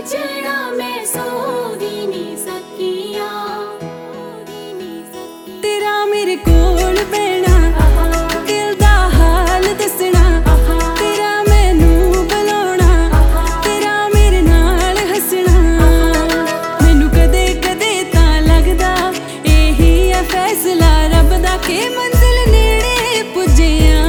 सजना मैं सो भी नहीं सकिया। तेरा मेरे कोल बैना दिल दा हाल दसना, तेरा मैनू बुलाना, तेरा मेरे नाल हसना। मैनू कदे कदे तां लगदा यही है फैसला रब दा के मंजिल नेड़े पुज्जिया।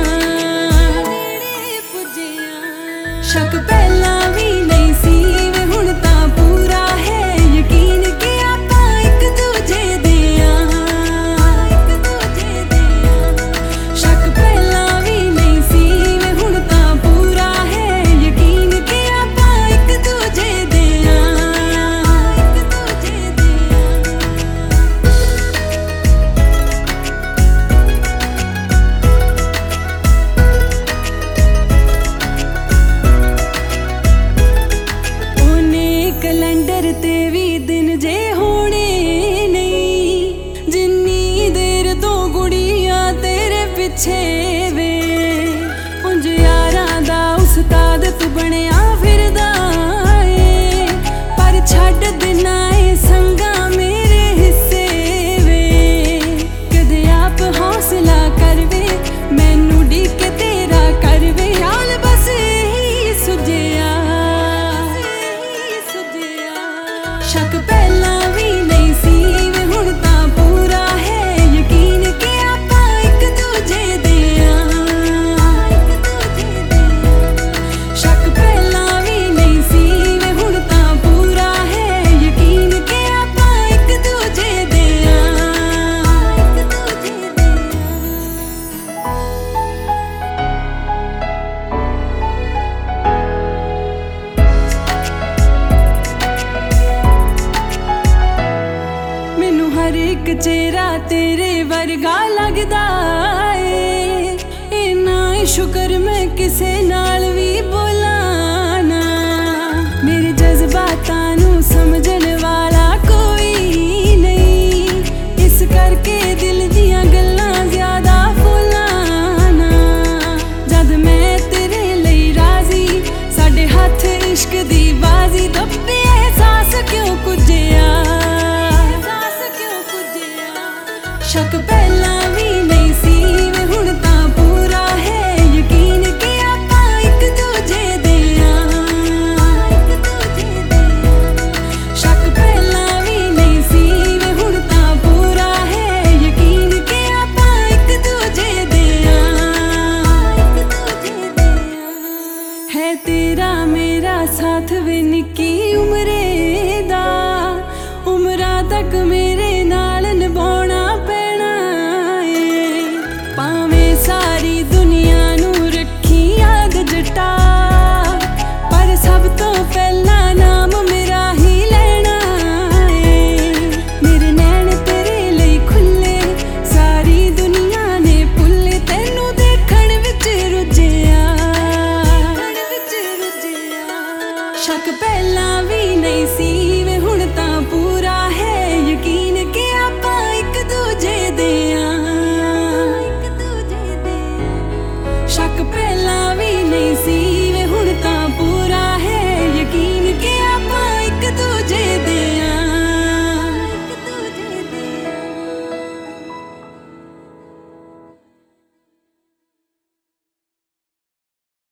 शक पहला भी नहीं सी वे हुण तां पूरा है यकीन कि आपां इक दूजे दे शक पहला भी नहीं सी वे हुण तां पूरा है यकीन कि आपां इक दूजे दे कैलेंडर ते भी दिन जे होने नहीं, जिन्नी देर तो गुड़िया तेरे पिछे वे। उंज यारां दा उस्ताद तू बनिया फिरदा ए, पर छड्ड देना ए संगा मेरे हिस्से वे। कदे आप हौसला कर वे मैनू डीक तेरा कर वे, हाल बस यही सुझिया। शक पहला भी नहीं सी वे हुण तां पूरा है यकीन कि आपां इक दूजे दे शक पहला भी नहीं सी वे हुण तां पूरा है यकीन कि आपां इक दूजे दे मैनू हर एक चेहरा तेरे वर्गा लगदा ए, इन्ना शुक्र मैं किसे नाल भी बोलां ना। मेरे जज्बातां नू समझण वाला कोई नहीं, इस करके दिल दियां गल्लां ज्यादा बोलां ना। जद मैं तेरे लई राजी साडे हत्थ इश्क दी बाजी दब्बे एहसास क्यों कुझिया। शक पहला भी नहीं सी वे हुण तां पूरा है यकीन कि आपां इक दूजे दे शक पहला भी नहीं सी वे हुण तां पूरा है यकीन कि आपां इक दूजे दे है। तेरा मेरा साथ वे निक्की उमरे दा, उमरां तक मेरे नाल निभाउणा पैना ए। भावें सारी दुनिया नू रखी याद जटा, पर सब तो पहला नाम मेरा ही लेना ए। मेरे नैन तेरे लई खुले सारी दुनिया ने भुल्ले, तैनू देखण विच रुझिया। शक पहला भी नहीं सी वे हुण तां पूरा है